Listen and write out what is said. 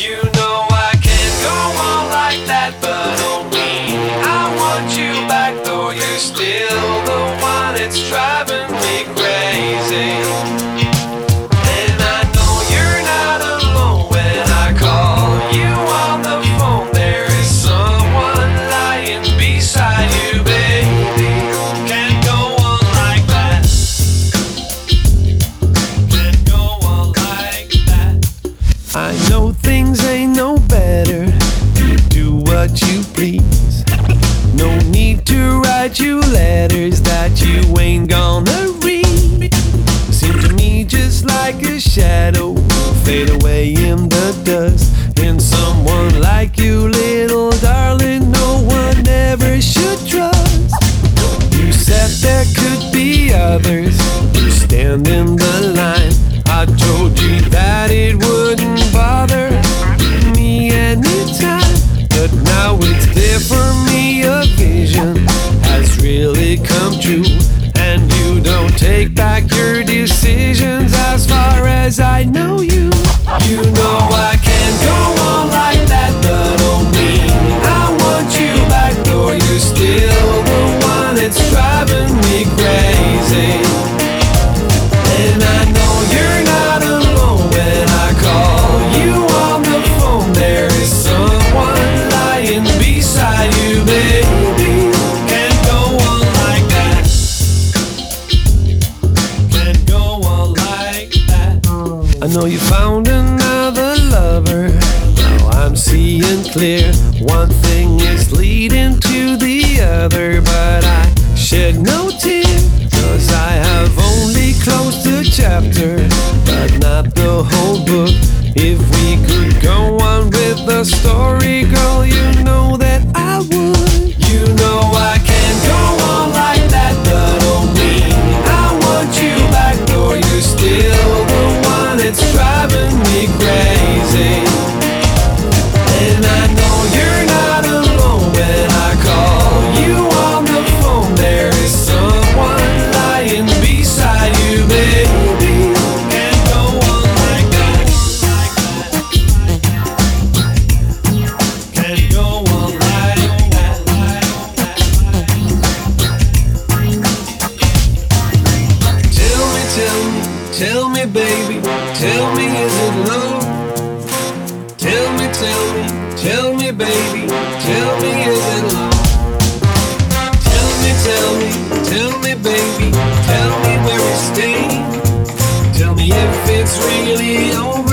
You know I can't go on like that, but oh me, I want you back, though you're still the one that's driving me crazy. And I know you're not alone when I call you on the phone. There is someone lying beside you, baby. Can't go on like that. Can't go on like that. I know things ain't no better. You do what you please. No need to write you letters that you ain't gonna read. Seem to me just like a shadow fade away in the dust. In someone like you, little darling, no one ever should trust. You said there could be others who stand in the line. I told you that it wouldn't bother me anytime, but now it's clear for me a vision has really come true, and you don't take back your decisions as far as I know you. You know I can't go on like that, but oh me, I want you back, though you're still the one that's driving me crazy. And I know you're not alone when I call you on the phone. There is someone lying beside you, baby. Can't go on like that. Can't go on like that. I know you found another lover. Now I'm seeing clear. One thing is leading to the other, but I shed no tear, 'cause I have only closed the chapter, but not the whole book. If we could go on with the story, girl, you know that I would. You know I can't go on like that, but oh me, I want you back, though you're still the one that's driving me crazy. And I know you're not alone when I call you on the phone. There is someone lying beside you, baby. Can't go on like that. Can't go on like that. Tell me, baby, tell me, is it love? Tell me, baby, tell me, is it love? Tell me, baby, tell me where we stay. Tell me if it's really over.